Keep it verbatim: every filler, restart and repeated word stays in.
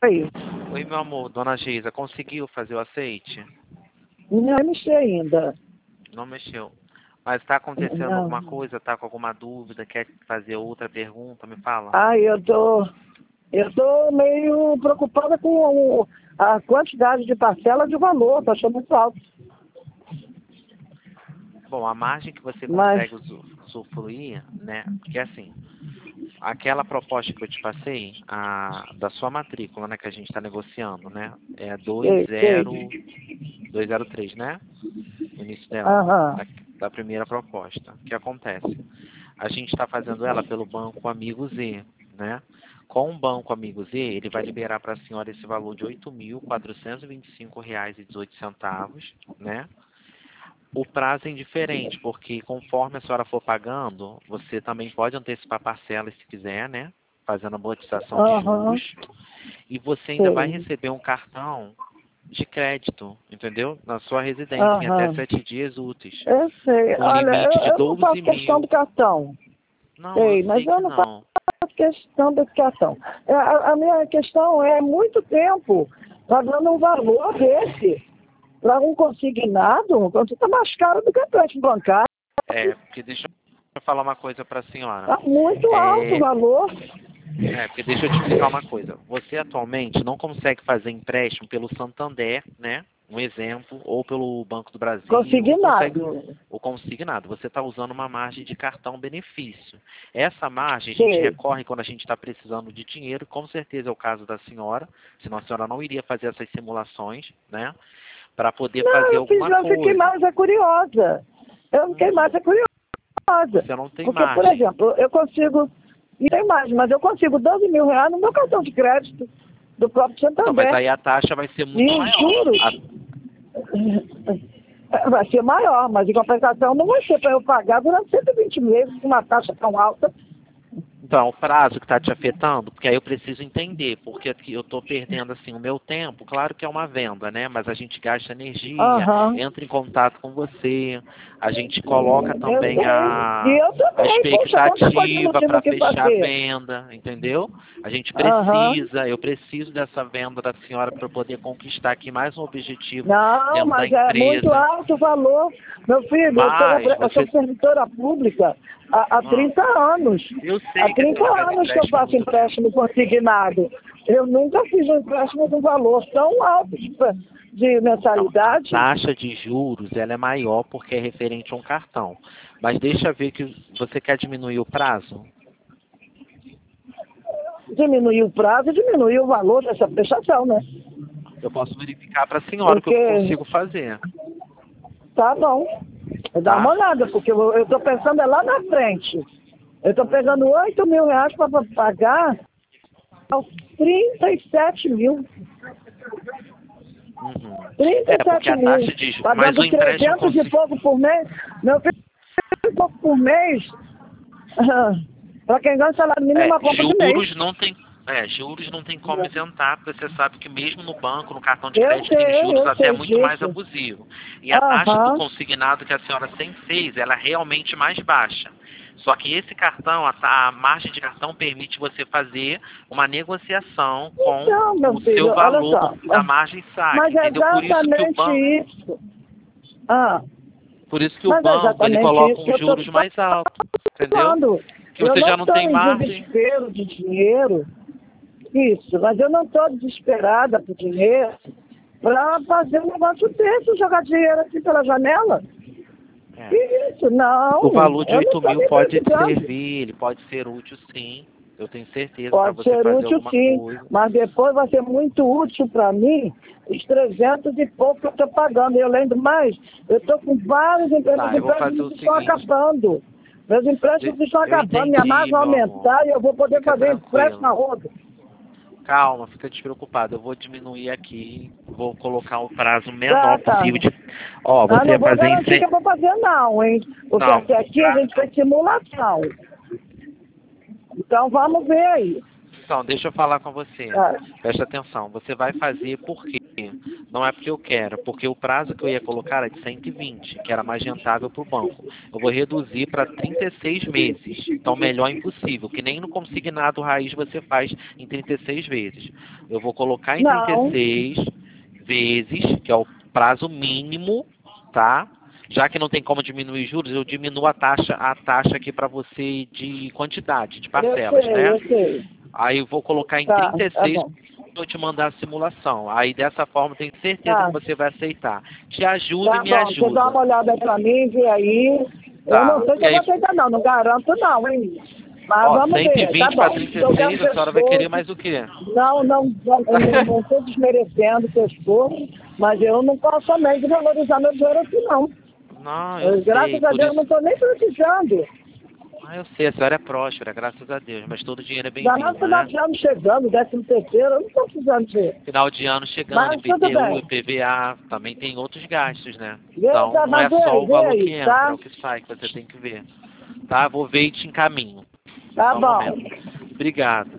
Oi. Oi, meu amor, dona Geisa, conseguiu fazer o aceite? Não mexi ainda. Não mexeu. Mas está acontecendo Não. alguma coisa? Está com alguma dúvida? Quer fazer outra pergunta? Me fala. Ai, eu tô, eu tô meio preocupada com o- a quantidade de parcela de valor, tô achando muito alto. Bom, a margem que você Mas, consegue usu- usufruir, né? Porque assim, aquela proposta que eu te passei, a, da sua matrícula, né, que a gente está negociando, né? É dois sei, zero sei. dois zero três, né? O início dela, Aham. da, da primeira proposta. O que acontece? A gente está fazendo ela pelo Banco Amigo Z, né? Com o Banco Amigo Z, ele vai liberar para a senhora esse valor de oito mil quatrocentos e vinte e cinco reais e dezoito centavos, né? O prazo é indiferente, porque conforme a senhora for pagando, você também pode antecipar parcelas se quiser, né? Fazendo amortização de Aham. juros. E você ainda vai Sei. receber um cartão de crédito, entendeu? Na sua residência, em até Aham. sete dias úteis. Eu sei. Com Olha, limite eu, de eu não doze faço questão do mil. cartão. Não, eu Sei, mas sei eu que não faço não. questão desse cartão. É, A, a minha questão é muito tempo pagando um valor desse para um consignado, quando está mais caro do que empréstimo bancário. É, porque deixa eu falar uma coisa para a senhora. Está muito alto o É, valor. é, porque deixa eu te explicar uma coisa. Você atualmente não consegue fazer empréstimo pelo Santander, né? Um exemplo, ou pelo Banco do Brasil, não consegue, Consignado. ou consignado. Você está usando uma margem de cartão benefício. Essa margem a gente Sei. recorre quando a gente está precisando de dinheiro, com certeza é o caso da senhora, senão a senhora não iria fazer essas simulações, né? Para poder Não, fazer eu fiz, alguma eu fiquei coisa. mais é curiosa. Eu fiquei mais Uhum. é curiosa. Você não tem Porque, por margem. exemplo, eu consigo, não tem mais, mas eu consigo doze mil reais no meu cartão de crédito do próprio Então, mas Santander. aí a taxa vai ser muito E os maior. juros A- vai ser maior, mas em compensação não vai ser para eu pagar durante cento e vinte meses com uma taxa tão alta. Então, o prazo que está te afetando, porque aí eu preciso entender, porque aqui eu estou perdendo assim o meu tempo, claro que é uma venda, né? Mas a gente gasta energia, Aham. entra em contato com você, a gente coloca Eu também sei. a, E eu a também, poxa, quanta coisa eu não expectativa tive o para que fechar a fazer. venda, entendeu? A gente Aham. precisa, eu preciso dessa venda da senhora para poder conquistar aqui mais um objetivo Não, dentro da mas é muito empresa. alto o valor. Meu filho, eu sou, Mas eu sou você. servidora pública há, há Ah, trinta anos. eu Há sei que a trinta senhora faz anos que eu empréstimo há faço muito tempo. empréstimo consignado. Eu nunca fiz um empréstimo com valor tão alto de, de Então, a mensalidade. taxa de juros ela é maior porque é referente a um cartão. Mas deixa eu ver que você quer diminuir o prazo? Diminuir o prazo, diminuir o valor dessa prestação, né? Eu posso verificar para a senhora o que eu Porque, consigo fazer, tá bom, dá uma tá? olhada, porque eu estou pensando é lá na frente. Eu estou pegando oito mil reais para pagar aos trinta e sete mil. Uhum. trinta É, e porque sete a mil. taxa de juros... Mas o Pagando empréstimo trezentos e consigo... pouco por mês. Meu filho, trezentos e pouco por mês. Para quem ganha salário mínimo, É, uma compra de mês. juros não tem... É, juros não tem como isentar, porque você sabe que mesmo no banco, no cartão de Eu crédito, tem sei, juros eu até sei muito mais disso. abusivos. E a taxa do Aham. consignado que a senhora sempre fez, ela é realmente mais baixa. Só que esse cartão, a, a margem de cartão permite você fazer uma negociação com Então, meu o filho, seu olha valor só. do- da margem saque, Mas é entendeu? Por isso que o exatamente banco, isso. Ah, por isso que o mas é banco, ele exatamente coloca isso que um eu estou juros te mais altos, entendeu? falando. Que Eu você não já não estou tem em margem. desespero de dinheiro. Isso, mas eu não estou desesperada por dinheiro para fazer um negócio desse, jogar dinheiro assim pela janela. É. Que isso? Não, O valor de eu não oito estou mil nem pode te precisando. servir, ele pode ser útil sim. Eu tenho certeza para Pode você ser fazer útil alguma sim, coisa. mas depois vai ser muito útil para mim os trezentos e pouco que eu estou pagando. Eu lembro mais, eu estou com vários empréstimos, Tá, os eu vou fazer empréstimos o estão seguinte. acabando. Meus empréstimos estão Eu acabando, minha margem entendi, vai meu amor. aumentar e eu vou poder Fica fazer empréstimo tranquilo. a rodo. Calma, fica despreocupado. Eu vou diminuir aqui, vou colocar o prazo Tá, menor tá. possível de. Ó, Mas você não ia vou fazer em garantir que cem. eu vou fazer não, hein? Porque Não, até aqui a claro gente que eu. fez simulação. Então vamos ver aí. Então, deixa eu falar com você. Tá. Presta atenção. Você vai fazer por quê? Não é porque eu quero, porque o prazo que eu ia colocar era de cento e vinte, que era mais rentável para o banco. Eu vou reduzir para trinta e seis meses. Então, melhor impossível, que nem no consignado raiz você faz em trinta e seis vezes. Eu vou colocar em trinta Não. e seis vezes, que é o prazo mínimo, tá? Já que não tem como diminuir juros, eu diminuo a taxa, a taxa aqui para você de quantidade, de parcelas, Eu sei, né? eu sei. Aí eu vou colocar em Tá, trinta e tá seis bom. vou te mandar a simulação. Aí dessa forma eu tenho certeza Tá, que você vai aceitar. Te ajuda e tá me bom. Você dá ajuda. uma olhada pra mim, vê aí. Eu não Tá. sei se E eu vou aí, aceitar não, não garanto não, hein? Mas ó, vamos cento e ver, tá vinte para bom. trinta Seu e seis, a senhora vai querer pescoço, mais o quê? não, não, não, eu não não estou desmerecendo o seu esforço, mas eu não posso também desvalorizar meu dinheiro assim não. Não, eu Eu, sei, graças a por Deus, isso. não estou nem precisando. Ah, eu sei, a senhora é próspera, graças a Deus, mas todo dinheiro é Já não bem-vindo, final né? de ano chegando, décimo terceiro, eu não estou precisando de. Final de ano chegando, Mas tudo I P T U, bem. I P V A, também tem outros gastos, né? Vê, Então tá, não é mas vê só aí, o vê valor que aí, entra, é tá? o que sai que você tem que ver. Tá? Vou ver e te encaminho. Tá Só um bom. momento. Obrigado.